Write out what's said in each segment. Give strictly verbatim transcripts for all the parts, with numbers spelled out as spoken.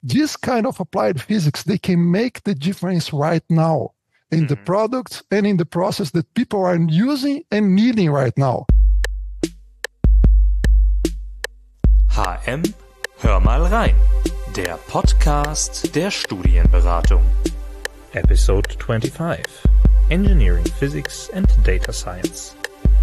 this kind of applied physics, they can make the difference right now in mm-hmm. the product and in the process that people are using and needing right now. H M, hör mal rein. Der Podcast der Studienberatung. Episode twenty-five. Engineering Physics and Data Science.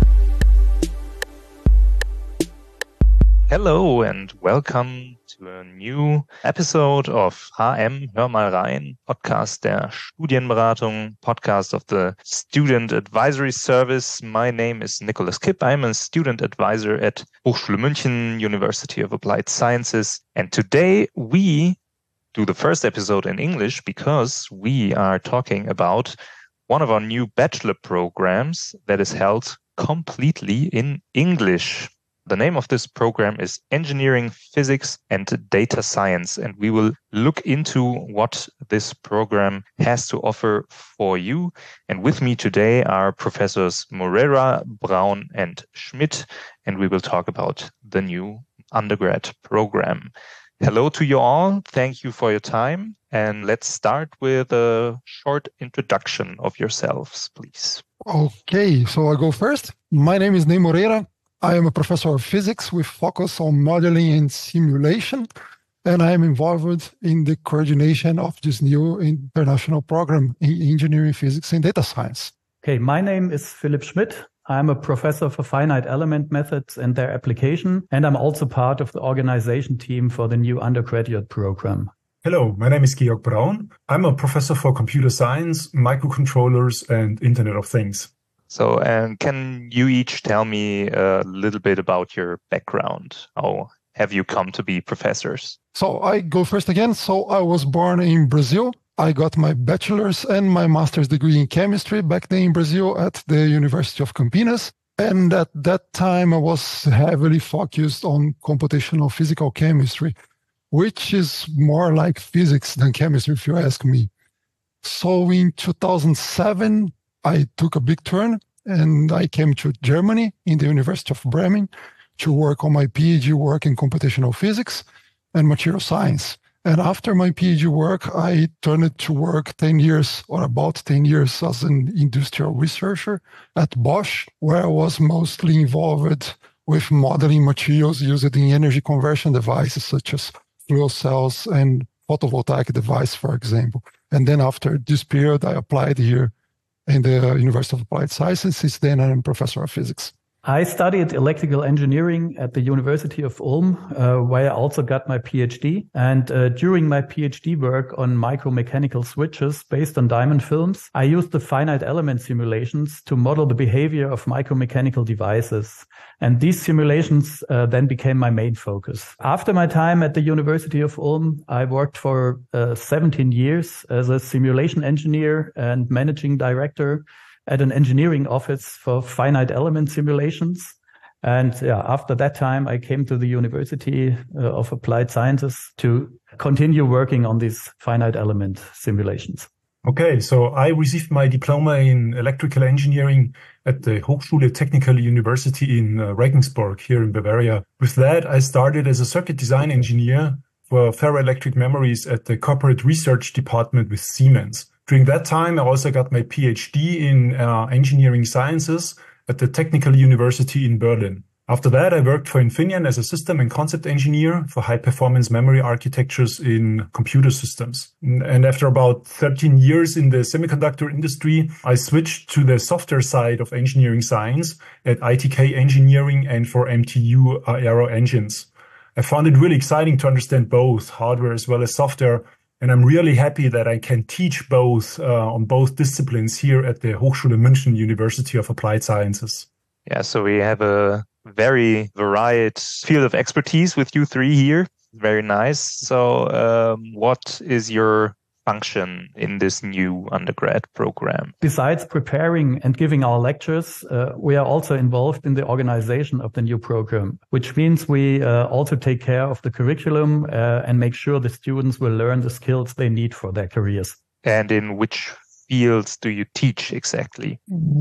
Hello and welcome to a new episode of H M, hör mal rein, Podcast der Studienberatung, podcast of the Student Advisory Service. My name is Nicholas Kipp. I'm a student advisor at Hochschule München, University of Applied Sciences. And today we do the first episode in English because we are talking about one of our new bachelor programs that is held completely in English. The name of this program is Engineering Physics and Data Science, and we will look into what this program has to offer for you. And with me today are Professors Moreira, Braun, and Schmidt, and we will talk about the new undergrad program. Hello to you all. Thank you for your time. And let's start with a short introduction of yourselves, please. Okay, so I'll go first. My name is Ney Moreira. I am a professor of physics with focus on modeling and simulation, and I am involved in the coordination of this new international program in engineering physics and data science. Okay, my name is Philipp Schmidt. I'm a professor for finite element methods and their application, and I'm also part of the organization team for the new undergraduate program. Hello, my name is Georg Braun. I'm a professor for computer science, microcontrollers, and Internet of Things. So, and can you each tell me a little bit about your background? How have you come to be professors? So I go first again. So I was born in Brazil. I got my bachelor's and my master's degree in chemistry back then in Brazil at the University of Campinas. And at that time, I was heavily focused on computational physical chemistry, which is more like physics than chemistry, if you ask me. So in two thousand seven, I took a big turn and I came to Germany in the University of Bremen to work on my PhD work in computational physics and material science. And after my PhD work, I turned to work ten years or about ten years as an industrial researcher at Bosch, where I was mostly involved with modeling materials used in energy conversion devices such as fuel cells and photovoltaic device, for example. And then after this period, I applied here in the University of Applied Sciences. Since then, I'm a professor of physics. I studied electrical engineering at the University of Ulm, uh, where I also got my PhD. And uh, during my PhD work on micromechanical switches based on diamond films, I used the finite element simulations to model the behavior of micromechanical devices. And these simulations uh, then became my main focus. After my time at the University of Ulm, I worked for uh, seventeen years as a simulation engineer and managing director at an engineering office for finite element simulations. And yeah, after that time, I came to the University uh, of Applied Sciences to continue working on these finite element simulations. Okay, so I received my diploma in electrical engineering at the Hochschule Technical University in uh, Regensburg here in Bavaria. With that, I started as a circuit design engineer for ferroelectric memories at the corporate research department with Siemens. During that time, I also got my PhD in uh, engineering sciences at the Technical University in Berlin. After that, I worked for Infineon as a system and concept engineer for high-performance memory architectures in computer systems. And after about thirteen years in the semiconductor industry, I switched to the software side of engineering science at I T K Engineering and for M T U uh, Aero Engines. I found it really exciting to understand both hardware as well as software. And I'm really happy that I can teach both uh, on both disciplines here at the Hochschule München University of Applied Sciences. Yeah, so we have a very varied field of expertise with you three here. Very nice. So um, what is your function in this new undergrad program? Besides preparing and giving our lectures, uh, we are also involved in the organization of the new program, which means we uh, also take care of the curriculum uh, and make sure the students will learn the skills they need for their careers. And in which fields do you teach exactly? Well,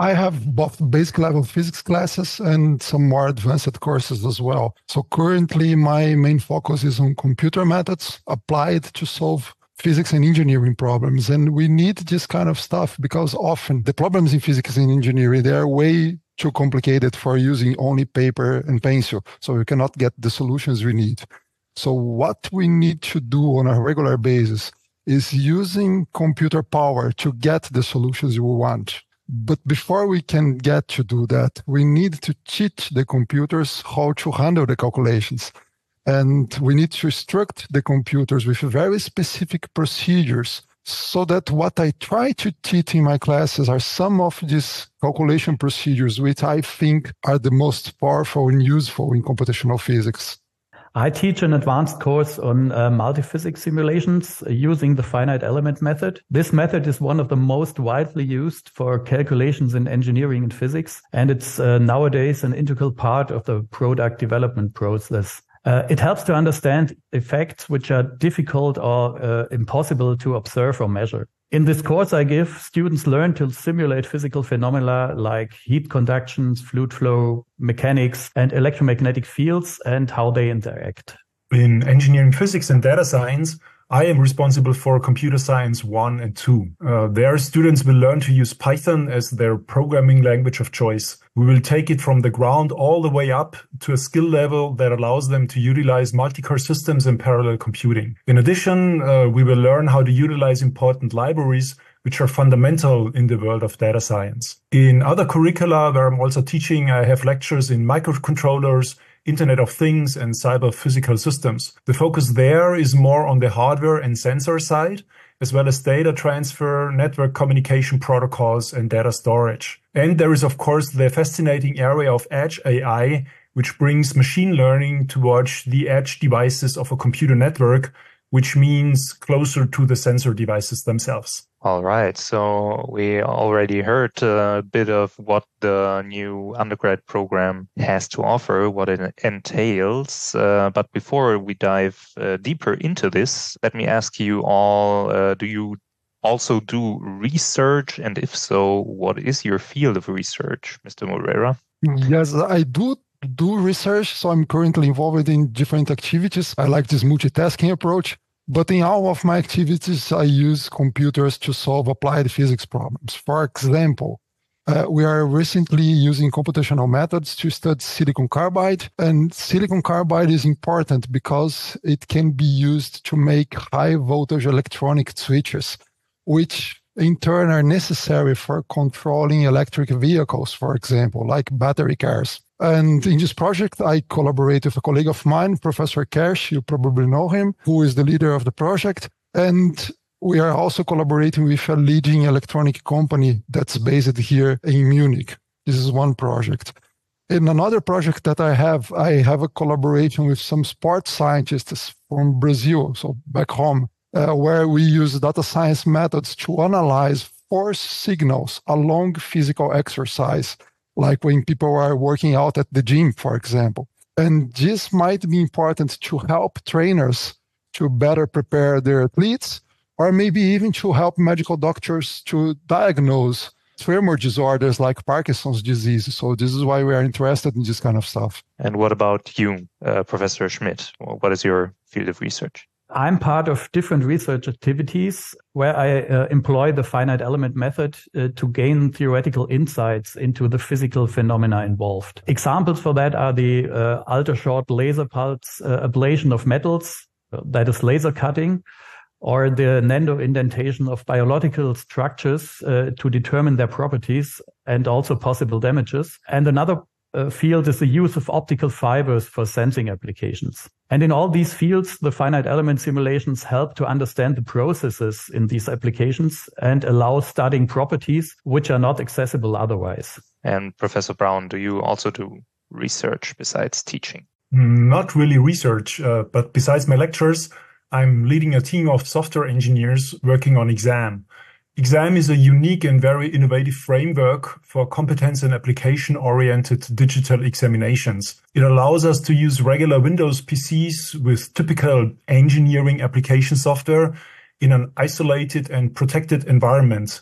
I have both basic level physics classes and some more advanced courses as well. So currently my main focus is on computer methods applied to solve physics and engineering problems. And we need this kind of stuff because often the problems in physics and engineering, they are way too complicated for using only paper and pencil. So we cannot get the solutions we need. So what we need to do on a regular basis is using computer power to get the solutions we want. But before we can get to do that, we need to teach the computers how to handle the calculations. And we need to instruct the computers with very specific procedures so that what I try to teach in my classes are some of these calculation procedures which I think are the most powerful and useful in computational physics. I teach an advanced course on uh, multiphysics simulations using the finite element method. This method is one of the most widely used for calculations in engineering and physics, and it's uh, nowadays an integral part of the product development process. Uh, it helps to understand effects which are difficult or uh, impossible to observe or measure. In this course I give, students learn to simulate physical phenomena like heat conductions, fluid flow, mechanics, and electromagnetic fields and how they interact. In engineering physics and data science, I am responsible for computer science one and two. Uh, there, students will learn to use Python as their programming language of choice. We will take it from the ground all the way up to a skill level that allows them to utilize multi-core systems and parallel computing. In addition, uh, we will learn how to utilize important libraries which are fundamental in the world of data science. In other curricula where I'm also teaching, I have lectures in microcontrollers, Internet of Things, and cyber physical systems. The focus there is more on the hardware and sensor side, as well as data transfer, network communication protocols, and data storage. And there is, of course, the fascinating area of edge A I, which brings machine learning towards the edge devices of a computer network, which means closer to the sensor devices themselves. All right. So we already heard a bit of what the new undergrad program has to offer, what it entails. Uh, but before we dive uh, deeper into this, let me ask you all, uh, do you also do research? And if so, what is your field of research, Mister Moreira? Yes, I do do research. So I'm currently involved in different activities. I like this multitasking approach. But in all of my activities, I use computers to solve applied physics problems. For example, uh, we are recently using computational methods to study silicon carbide. And silicon carbide is important because it can be used to make high voltage electronic switches, which in turn are necessary for controlling electric vehicles, for example, like battery cars. And in this project, I collaborate with a colleague of mine, Professor Kersh, you probably know him, who is the leader of the project. And we are also collaborating with a leading electronic company that's based here in Munich. This is one project. In another project that I have, I have a collaboration with some sports scientists from Brazil, so back home, uh, where we use data science methods to analyze force signals along physical exercise, like when people are working out at the gym, for example. And this might be important to help trainers to better prepare their athletes, or maybe even to help medical doctors to diagnose tremor disorders like Parkinson's disease. So this is why we are interested in this kind of stuff. And what about you, uh, Professor Schmidt? What is your field of research? I'm part of different research activities where I uh, employ the finite element method uh, to gain theoretical insights into the physical phenomena involved. Examples for that are the uh, ultra-short laser pulse uh, ablation of metals, uh, that is laser cutting, or the nano-indentation of biological structures uh, to determine their properties and also possible damages. And another uh, field is the use of optical fibers for sensing applications. And in all these fields, the finite element simulations help to understand the processes in these applications and allow studying properties which are not accessible otherwise. And Professor Braun, do you also do research besides teaching? Not really research, uh, but besides my lectures, I'm leading a team of software engineers working on exam. Exam is a unique and very innovative framework for competence and application-oriented digital examinations. It allows us to use regular Windows P Cs with typical engineering application software in an isolated and protected environment.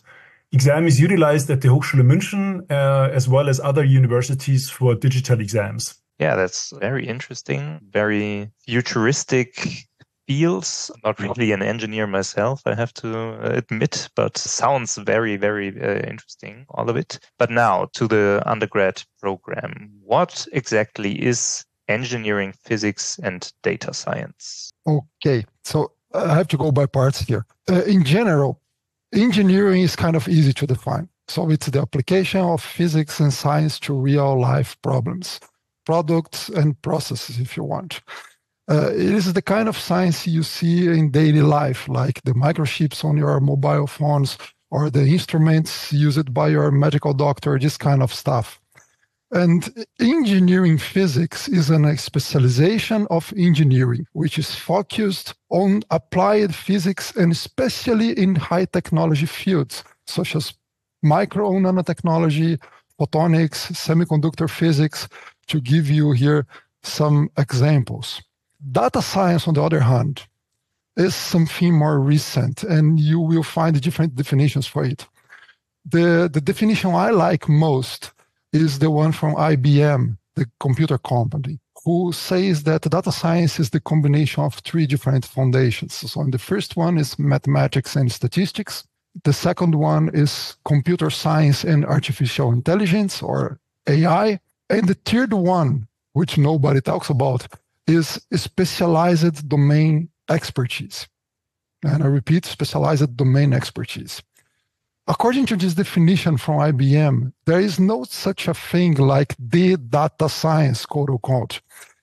exam is utilized at the Hochschule München uh, as well as other universities for digital exams. Yeah, that's very interesting, very futuristic fields. I'm not really an engineer myself, I have to admit, but sounds very, very uh, interesting, all of it. But now to the undergrad program. What exactly is engineering physics and data science? Okay, so I have to go by parts here. Uh, in general, engineering is kind of easy to define. So it's the application of physics and science to real life problems, products and processes, if you want. Uh, it is the kind of science you see in daily life, like the microchips on your mobile phones or the instruments used by your medical doctor, this kind of stuff. And engineering physics is a specialization of engineering, which is focused on applied physics and especially in high technology fields, such as micro nanotechnology, photonics, semiconductor physics, to give you here some examples. Data science, on the other hand, is something more recent, and you will find different definitions for it. The, the definition I like most is the one from I B M, the computer company, who says that data science is the combination of three different foundations. So the first one is mathematics and statistics. The second one is computer science and artificial intelligence, or A I. And the third one, which nobody talks about, is specialized domain expertise. And I repeat, specialized domain expertise. According to this definition from I B M, there is no such a thing like the data science, quote unquote.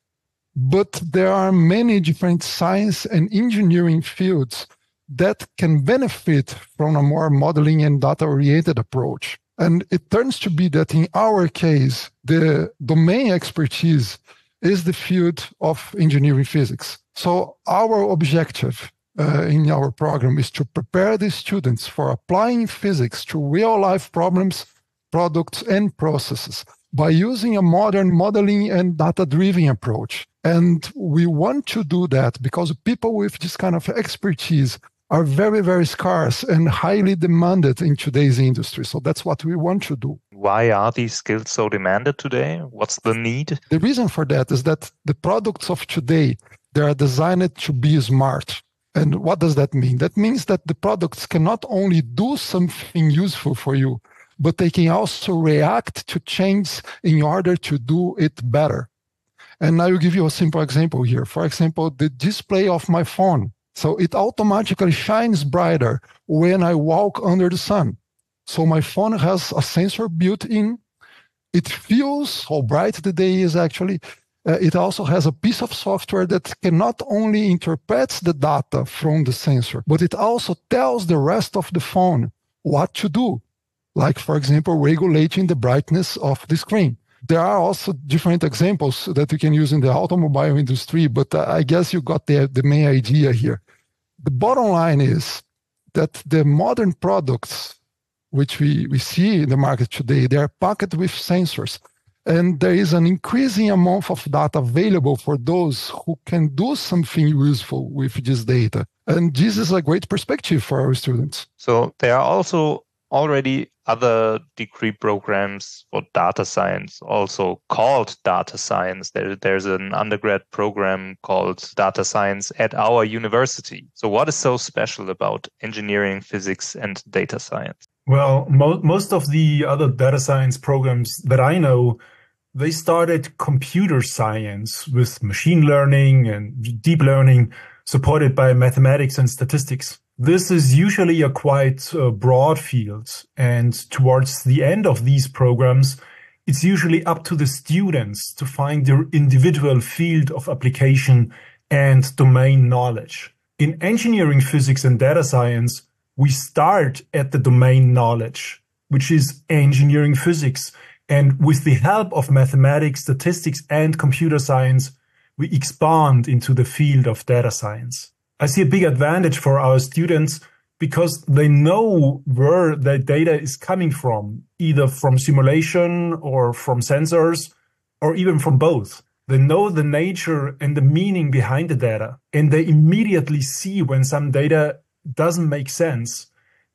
But there are many different science and engineering fields that can benefit from a more modeling and data-oriented approach. And it turns to be that in our case, the domain expertise is the field of engineering physics. So our objective uh, in our program is to prepare the students for applying physics to real-life problems, products, and processes by using a modern modeling and data-driven approach. And we want to do that because people with this kind of expertise are very, very scarce and highly demanded in today's industry. So that's what we want to do. Why are these skills so demanded today? What's the need? The reason for that is that the products of today, they are designed to be smart. And what does that mean? That means that the products can not only do something useful for you, but they can also react to change in order to do it better. And I will give you a simple example here. For example, the display of my phone. So it automatically shines brighter when I walk under the sun. So my phone has a sensor built in. It feels how bright the day is actually. Uh, it also has a piece of software that can not only interpret the data from the sensor, but it also tells the rest of the phone what to do. Like, for example, regulating the brightness of the screen. There are also different examples that you can use in the automobile industry, but I guess you got the, the main idea here. The bottom line is that the modern products, which we, we see in the market today, they are packed with sensors. And there is an increasing amount of data available for those who can do something useful with this data. And this is a great perspective for our students. So there are also already other degree programs for data science, also called data science. There, there's an undergrad program called data science at our university. So what is so special about engineering, physics, and data science? Well, mo- most of the other data science programs that I know, they started computer science with machine learning and deep learning supported by mathematics and statistics. This is usually a quite uh, broad field, and towards the end of these programs, it's usually up to the students to find their individual field of application and domain knowledge. In engineering, physics, and data science, we start at the domain knowledge, which is engineering physics, and with the help of mathematics, statistics, and computer science, we expand into the field of data science. I see a big advantage for our students because they know where the data is coming from, either from simulation or from sensors, or even from both. They know the nature and the meaning behind the data, and they immediately see when some data doesn't make sense.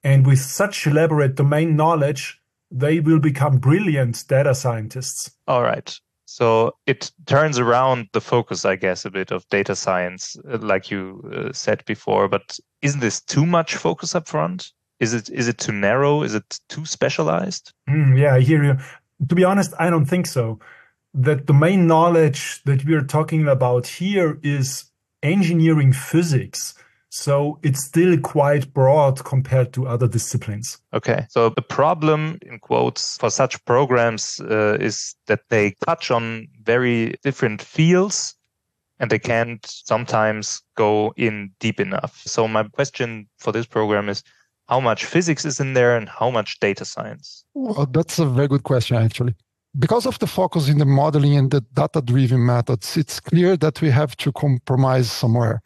And with such elaborate domain knowledge, they will become brilliant data scientists. All right. So it turns around the focus, I guess, a bit of data science, like you uh, said before. But isn't this too much focus up front? Is it is it too narrow? Is it too specialized? Mm, yeah, I hear you. To be honest, I don't think so. That domain knowledge that we are talking about here is engineering physics. So it's still quite broad compared to other disciplines. Okay. So the problem, in quotes, for such programs uh, is that they touch on very different fields and they can't sometimes go in deep enough. So my question for this program is, how much physics is in there and how much data science? Well, that's a very good question, actually. Because of the focus in the modeling and the data-driven methods, it's clear that we have to compromise somewhere.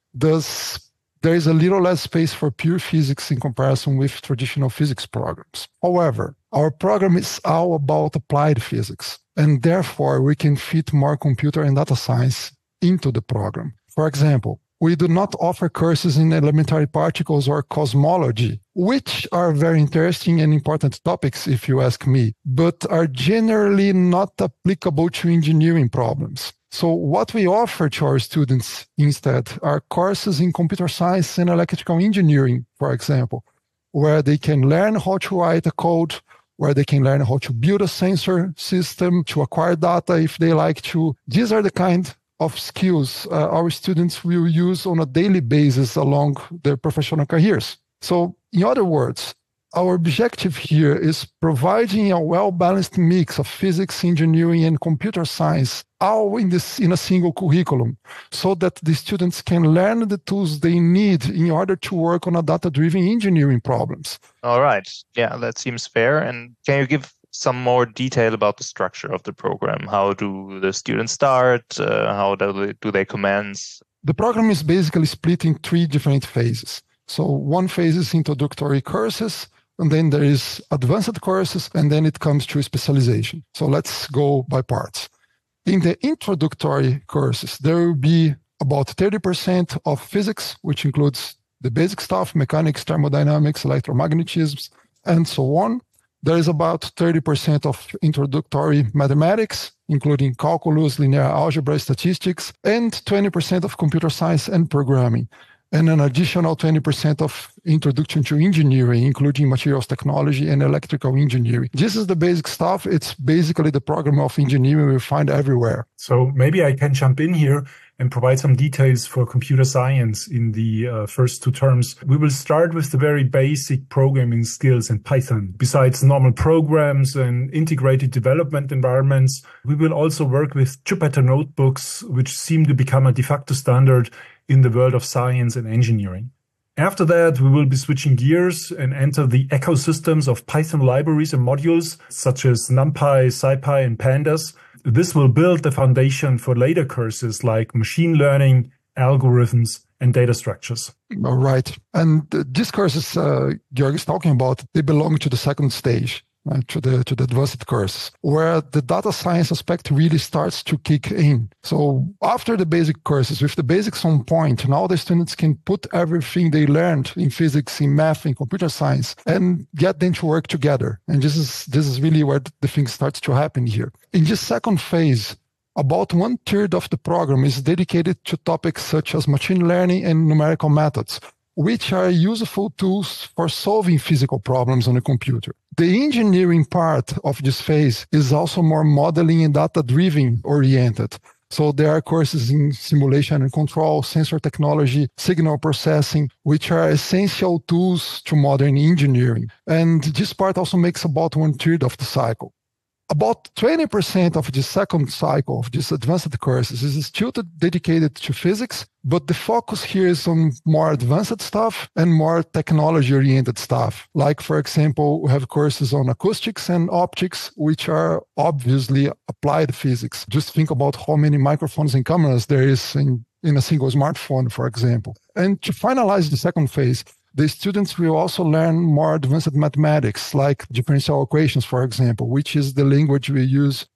Thus, there is a little less space for pure physics in comparison with traditional physics programs. However, our program is all about applied physics, and therefore we can fit more computer and data science into the program. For example, we do not offer courses in elementary particles or cosmology, which are very interesting and important topics, if you ask me, but are generally not applicable to engineering problems. So what we offer to our students instead are courses in computer science and electrical engineering, for example, where they can learn how to write a code, where they can learn how to build a sensor system, to acquire data if they like to. These are the kind of skills uh, our students will use on a daily basis along their professional careers. So in other words, our objective here is providing a well-balanced mix of physics, engineering, and computer science, all in this in a single curriculum, so that the students can learn the tools they need in order to work on a data-driven engineering problems. All right. Yeah, that seems fair. And can you give some more detail about the structure of the program? How do the students start? Uh, how do they, do they commence? The program is basically split in three different phases. So one phase is introductory courses, and then there is advanced courses, and then it comes to specialization. So let's go by parts. In the introductory courses, there will be about thirty percent of physics, which includes the basic stuff, mechanics, thermodynamics, electromagnetism, and so on. There is about thirty percent of introductory mathematics, including calculus, linear algebra, statistics, and twenty percent of computer science and programming, and an additional twenty percent of introduction to engineering, including materials technology and electrical engineering. This is the basic stuff. It's basically the program of engineering we find everywhere. So maybe I can jump in here and provide some details for computer science in the uh, first two terms. We will start with the very basic programming skills in Python. Besides normal programs and integrated development environments, we will also work with Jupyter notebooks, which seem to become a de facto standard in the world of science and engineering. After that, we will be switching gears and enter the ecosystems of Python libraries and modules, such as NumPy, SciPy, and Pandas. This will build the foundation for later courses like machine learning, algorithms, and data structures. All right. And uh, these courses uh, Georg is talking about, they belong to the second stage, right, to the to the advanced courses, where the data science aspect really starts to kick in. So after the basic courses, with the basics on point, now the students can put everything they learned in physics, in math, in computer science, and get them to work together. And this is this is really where the thing starts to happen here. In this second phase, about one third of the program is dedicated to topics such as machine learning and numerical methods, which are useful tools for solving physical problems on a computer. The engineering part of this phase is also more modeling and data-driven oriented. So there are courses in simulation and control, sensor technology, signal processing, which are essential tools to modern engineering. And this part also makes about one third of the cycle. About twenty percent of the second cycle of these advanced courses is still dedicated to physics, but the focus here is on more advanced stuff and more technology-oriented stuff. Like, for example, we have courses on acoustics and optics, which are obviously applied physics. Just think about how many microphones and cameras there is in, in a single smartphone, for example. And to finalize the second phase, the students will also learn more advanced mathematics, like differential equations, for example, which is the language we use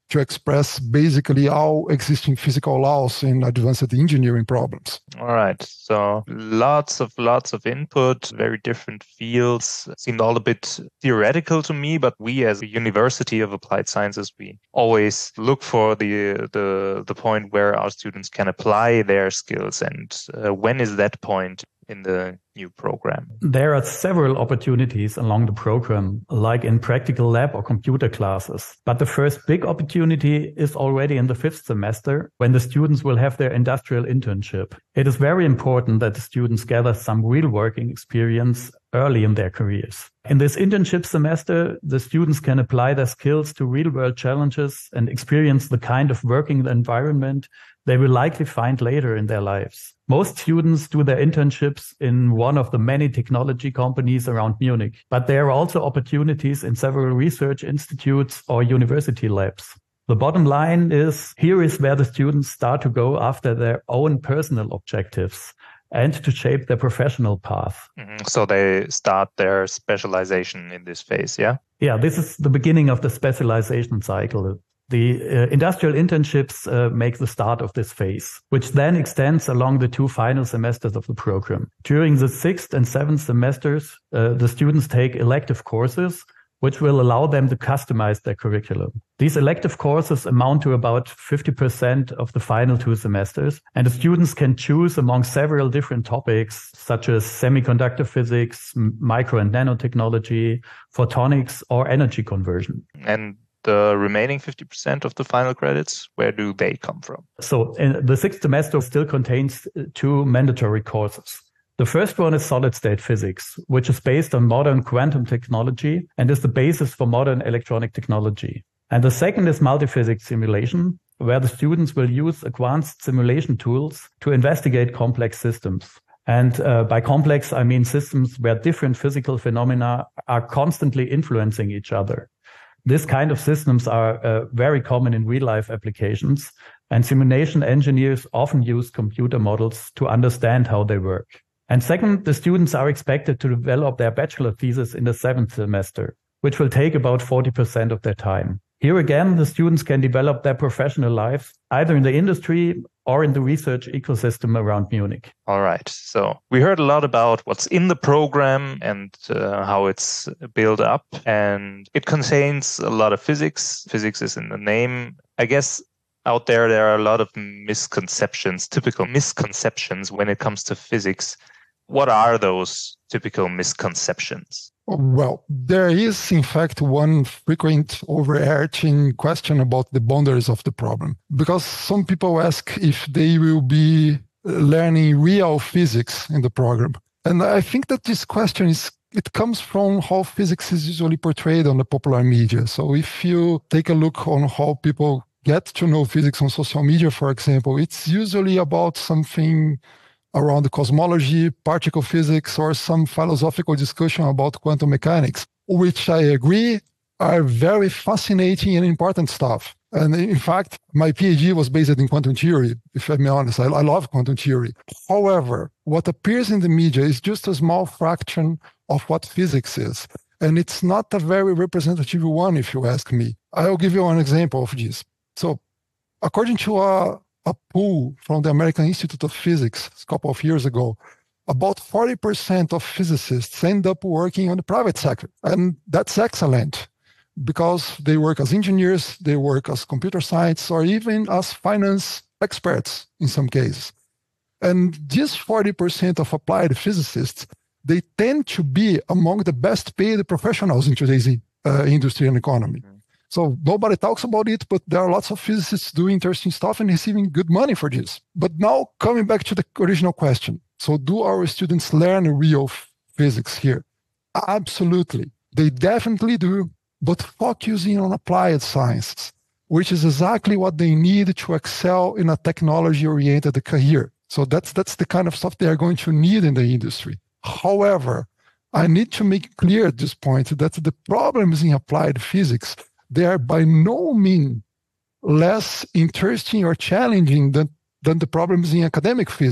to express basically all existing physical laws in advanced engineering problems. All right. So lots of lots of input, very different fields. Seemed all a bit theoretical to me, but we as a University of Applied Sciences, we always look for the the the point where our students can apply their skills. And uh, when is that point in the new program? There are several opportunities along the program, like in practical lab or computer classes. But the first big opportunity is already in the fifth semester, when the students will have their industrial internship. It is very important that the students gather some real working experience early in their careers. In this internship semester, the students can apply their skills to real-world challenges and experience the kind of working environment they will likely find later in their lives. Most students do their internships in one of the many technology companies around Munich, but there are also opportunities in several research institutes or university labs. The bottom line is, here is where the students start to go after their own personal objectives and to shape their professional path. Mm-hmm. So they start their specialization in this phase, yeah? Yeah, this is the beginning of the specialization cycle. The uh, industrial internships uh, make the start of this phase, which then extends along the two final semesters of the program. During the sixth and seventh semesters, uh, the students take elective courses, which will allow them to customize their curriculum. These elective courses amount to about fifty percent of the final two semesters, and the students can choose among several different topics, such as semiconductor physics, micro and nanotechnology, photonics, or energy conversion. And the remaining fifty percent of the final credits, where do they come from? So in the sixth semester still contains two mandatory courses. The first one is solid-state physics, which is based on modern quantum technology and is the basis for modern electronic technology. And the second is multiphysics simulation, where the students will use advanced simulation tools to investigate complex systems. And uh, by complex, I mean systems where different physical phenomena are constantly influencing each other. This kind of systems are uh, very common in real-life applications, and simulation engineers often use computer models to understand how they work. And second, the students are expected to develop their bachelor thesis in the seventh semester, which will take about forty percent of their time. Here again, the students can develop their professional lives either in the industry or in the research ecosystem around Munich. All right. So we heard a lot about what's in the program and uh, how it's built up. And it contains a lot of physics. Physics is in the name. I guess out there, there are a lot of misconceptions, typical misconceptions when it comes to physics. What are those typical misconceptions? Well, there is, in fact, one frequent overarching question about the boundaries of the problem. Because some people ask if they will be learning real physics in the program. And I think that this question is, it comes from how physics is usually portrayed on the popular media. So if you take a look on how people get to know physics on social media, for example, it's usually about something around the cosmology, particle physics, or some philosophical discussion about quantum mechanics, which I agree are very fascinating and important stuff. And in fact, my PhD was based in quantum theory, if I'm honest. I, I love quantum theory. However, what appears in the media is just a small fraction of what physics is. And it's not a very representative one, if you ask me. I'll give you an example of this. So, according to a a poll from the American Institute of Physics a couple of years ago, about forty percent of physicists end up working on the private sector. And that's excellent because they work as engineers, they work as computer science, or even as finance experts in some cases. And these forty percent of applied physicists, they tend to be among the best paid professionals in today's uh, industry and economy. Mm-hmm. So nobody talks about it, but there are lots of physicists doing interesting stuff and receiving good money for this. But now coming back to the original question. So do our students learn real f- physics here? Absolutely. They definitely do, but focusing on applied sciences, which is exactly what they need to excel in a technology-oriented career. So that's, that's the kind of stuff they are going to need in the industry. However, I need to make clear at this point that the problems in applied physics, they are by no means less interesting or challenging than, than the problems in academic physics.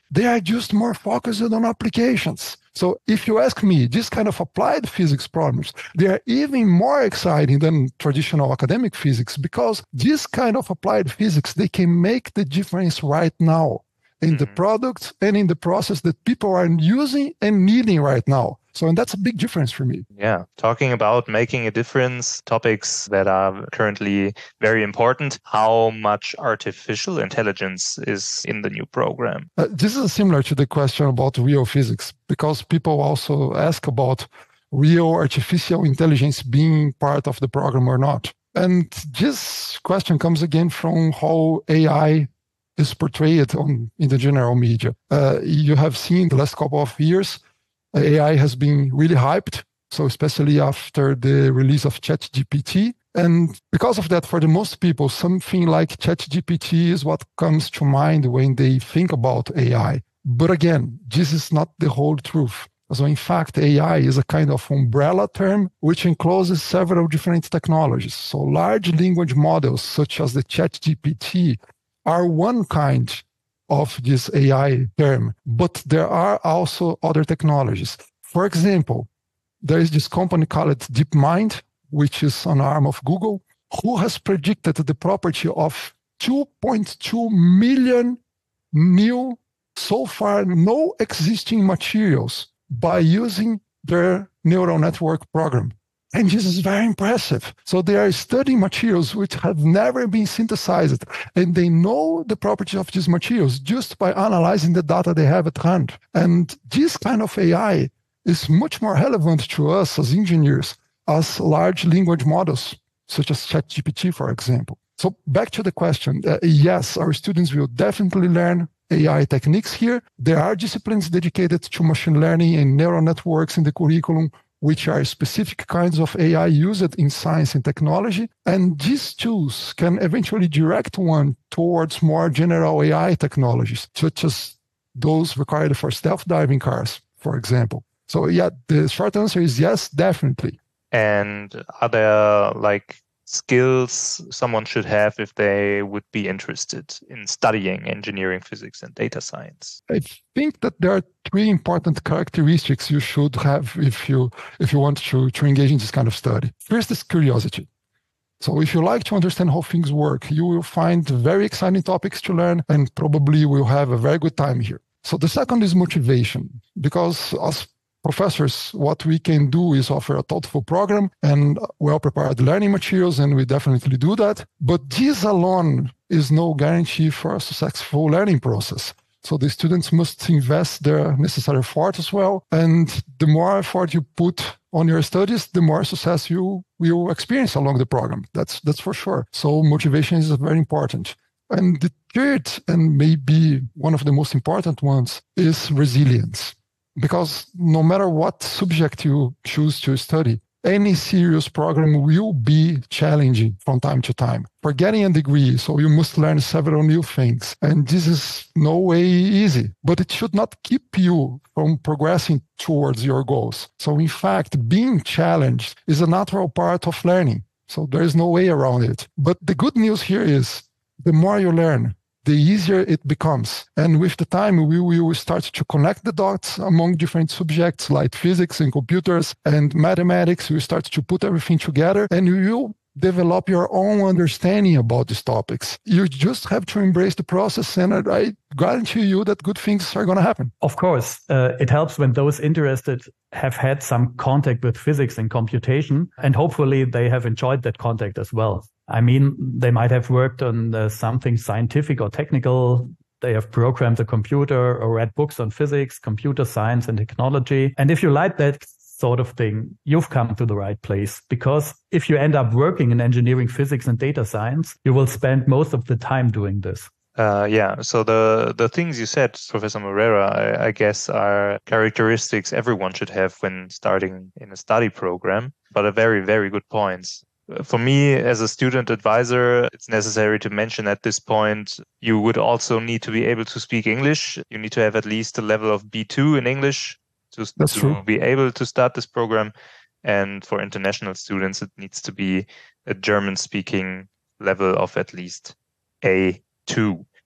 They are just more focused on applications. So if you ask me, this kind of applied physics problems, they are even more exciting than traditional academic physics, because this kind of applied physics, they can make the difference right now in mm-hmm. the product and in the process that people are using and needing right now. So, and that's a big difference for me. Yeah. Talking about making a difference, topics that are currently very important. How much artificial intelligence is in the new program? Uh, this is similar to the question about real physics, because people also ask about real artificial intelligence being part of the program or not. And this question comes again from how A I is portrayed on in the general media. Uh, you have seen the last couple of years, A I has been really hyped, so especially after the release of ChatGPT. And because of that, for the most people, something like ChatGPT is what comes to mind when they think about A I. But again, this is not the whole truth. So in fact, A I is a kind of umbrella term which encloses several different technologies. So large language models, such as the ChatGPT, are one kind of this A I term, but there are also other technologies. For example, there is this company called DeepMind, which is an arm of Google, who has predicted the property of two point two million new, so far no existing materials by using their neural network program. And this is very impressive. So they are studying materials which have never been synthesized, and they know the properties of these materials just by analyzing the data they have at hand. And this kind of A I is much more relevant to us as engineers as large language models, such as ChatGPT, for example. So back to the question, uh, yes, our students will definitely learn A I techniques here. There are disciplines dedicated to machine learning and neural networks in the curriculum, which are specific kinds of A I used in science and technology. And these tools can eventually direct one towards more general A I technologies, such as those required for self-driving cars, for example. So yeah, the short answer is yes, definitely. And are there like skills someone should have if they would be interested in studying engineering, physics, and data science? I think that there are three important characteristics you should have if you if you want to, to engage in this kind of study. First is curiosity. So if you like to understand how things work, you will find very exciting topics to learn and probably will have a very good time here. So the second is motivation, because as professors, what we can do is offer a thoughtful program and well-prepared learning materials, and we definitely do that. But this alone is no guarantee for a successful learning process. So the students must invest their necessary effort as well. And the more effort you put on your studies, the more success you will experience along the program. That's, that's for sure. So motivation is very important. And the third, and maybe one of the most important ones, is resilience. Because no matter what subject you choose to study, any serious program will be challenging from time to time. For getting a degree, so you must learn several new things. And this is no way easy, but it should not keep you from progressing towards your goals. So in fact, being challenged is a natural part of learning. So there is no way around it. But the good news here is the more you learn, the easier it becomes. And with the time, we will start to connect the dots among different subjects like physics and computers and mathematics. We start to put everything together, and you will develop your own understanding about these topics. You just have to embrace the process, and I guarantee you that good things are going to happen. Of course, uh, it helps when those interested have had some contact with physics and computation, and hopefully they have enjoyed that contact as well. I mean, they might have worked on uh, something scientific or technical. They have programmed a computer or read books on physics, computer science, and technology. And if you like that sort of thing, you've come to the right place. Because if you end up working in engineering, physics, and data science, you will spend most of the time doing this. Uh, yeah, so the, the things you said, Professor Moreira, I, I guess are characteristics everyone should have when starting in a study program, but are very, very good points. For me, as a student advisor, it's necessary to mention at this point, you would also need to be able to speak English. You need to have at least a level of B two in English to, to be able to start this program. And for international students, it needs to be a German-speaking level of at least A two.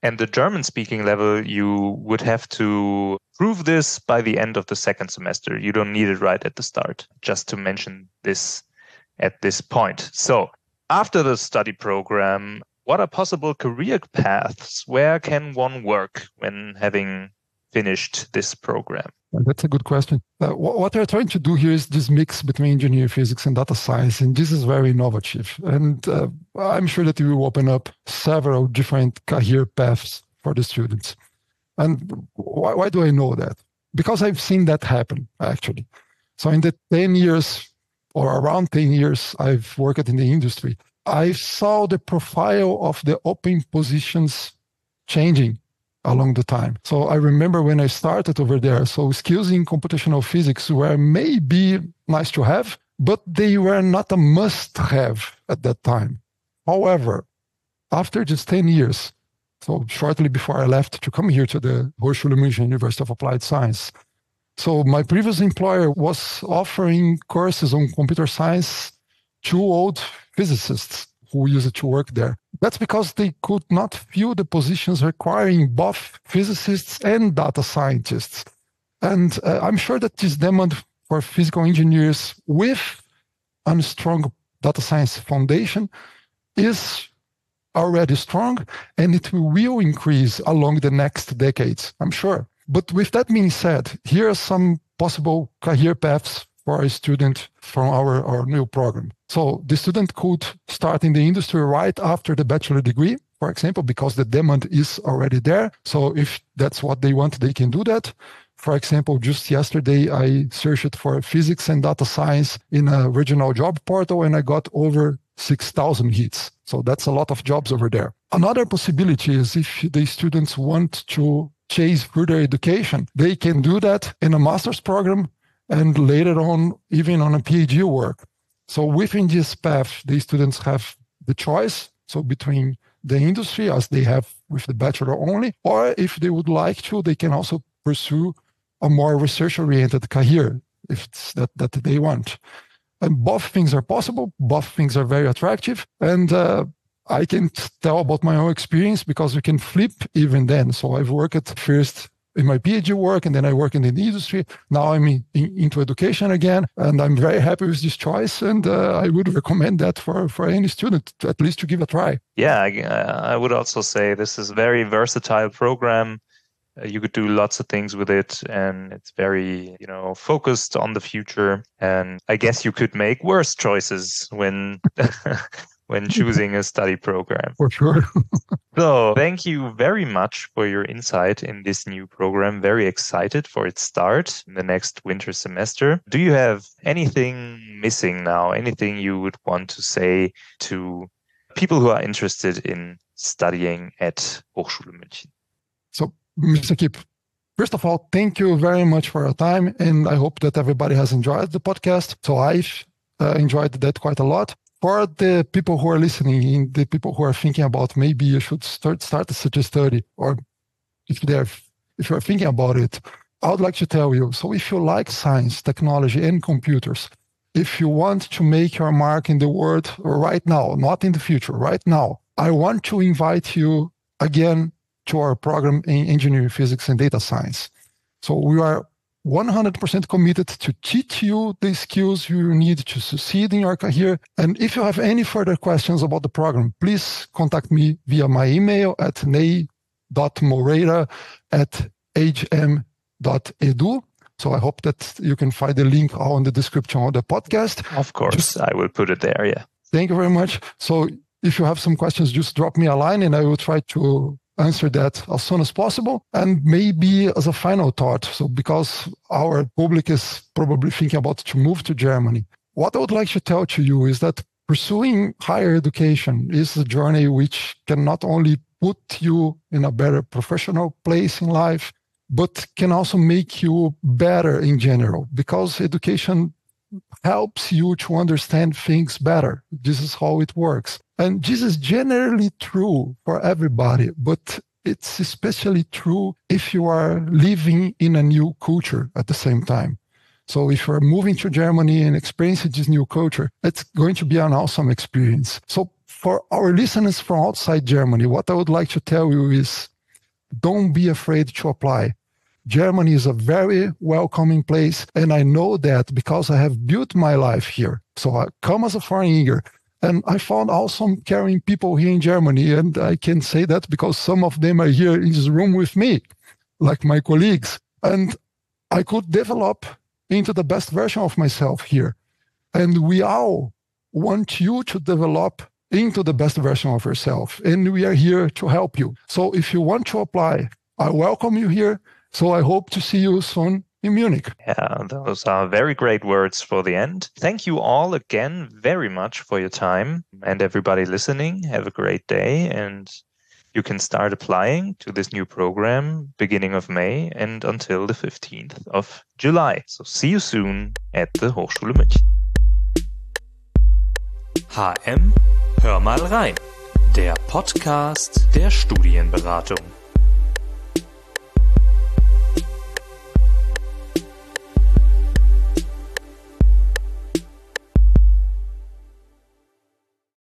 And the German-speaking level, you would have to prove this by the end of the second semester. You don't need it right at the start, just to mention this at this point. So after the study program, what are possible career paths? Where can one work when having finished this program? That's a good question. Uh, what we're trying to do here is this mix between engineering physics and data science, and this is very innovative. And uh, I'm sure that it will open up several different career paths for the students. And why, why do I know that? Because I've seen that happen, actually. So in the ten years, or around ten years, I've worked in the industry, I saw the profile of the open positions changing along the time. So I remember when I started over there, so skills in computational physics were maybe nice to have, but they were not a must-have at that time. However, after just ten years, so shortly before I left to come here to the Hochschule München University of Applied Science, so my previous employer was offering courses on computer science to old physicists who used to work there. That's because they could not fill the positions requiring both physicists and data scientists. And uh, I'm sure that this demand for physical engineers with a strong data science foundation is already strong, and it will increase along the next decades, I'm sure. But with that being said, here are some possible career paths for a student from our, our new program. So the student could start in the industry right after the bachelor degree, for example, because the demand is already there. So if that's what they want, they can do that. For example, just yesterday, I searched for physics and data science in a regional job portal, and I got over six thousand hits. So that's a lot of jobs over there. Another possibility is if the students want to chase further education, they can do that in a master's program and later on, even on a PhD work. So within this path, the students have the choice, so between the industry, as they have with the bachelor only, or if they would like to, they can also pursue a more research-oriented career, if it's that, that they want. And both things are possible, both things are very attractive, and uh, I can tell about my own experience because we can flip even then. So I've worked first in my PhD work, and then I work in the industry. Now I'm in, in, into education again, and I'm very happy with this choice. And uh, I would recommend that for, for any student, to, at least to give a try. Yeah, I, I would also say this is a very versatile program. Uh, you could do lots of things with it, and it's very, you know, focused on the future. And I guess you could make worse choices when when choosing a study program. For sure. So thank you very much for your insight in this new program. Very excited for its start in the next winter semester. Do you have anything missing now? Anything you would want to say to people who are interested in studying at Hochschule München? So, Mister Kipp, first of all, thank you very much for your time. And I hope that everybody has enjoyed the podcast. So I've uh, enjoyed that quite a lot. For the people who are listening, the people who are thinking about maybe you should start start such a study, or if they're if you're thinking about it, I would like to tell you. So if you like science, technology, and computers, if you want to make your mark in the world right now, not in the future, right now, I want to invite you again to our program in engineering physics and data science. So we are one hundred percent committed to teach you the skills you need to succeed in your career. And if you have any further questions about the program, please contact me via my email at ney dot moreira at h m dot e d u. So I hope that you can find the link on the description of the podcast. Of course, just, I will put it there, yeah. Thank you very much. So if you have some questions, just drop me a line and I will try to answer that as soon as possible. And maybe as a final thought, so because our public is probably thinking about to move to Germany, what I would like to tell to you is that pursuing higher education is a journey which can not only put you in a better professional place in life, but can also make you better in general, because education helps you to understand things better. This is how it works. And this is generally true for everybody, but it's especially true if you are living in a new culture at the same time. So if you're moving to Germany and experiencing this new culture, it's going to be an awesome experience. So for our listeners from outside Germany, what I would like to tell you is don't be afraid to apply. Germany is a very welcoming place, and I know that because I have built my life here. So I come as a foreigner, and I found awesome, caring people here in Germany, and I can say that because some of them are here in this room with me, like my colleagues, and I could develop into the best version of myself here. And we all want you to develop into the best version of yourself, and we are here to help you. So if you want to apply, I welcome you here. So I hope to see you soon in Munich. Yeah, those are very great words for the end. Thank you all again very much for your time, and everybody listening. Have a great day, and you can start applying to this new program beginning of May and until the fifteenth of July. So see you soon at the Hochschule München. H M, hör mal rein. Der Podcast der Studienberatung.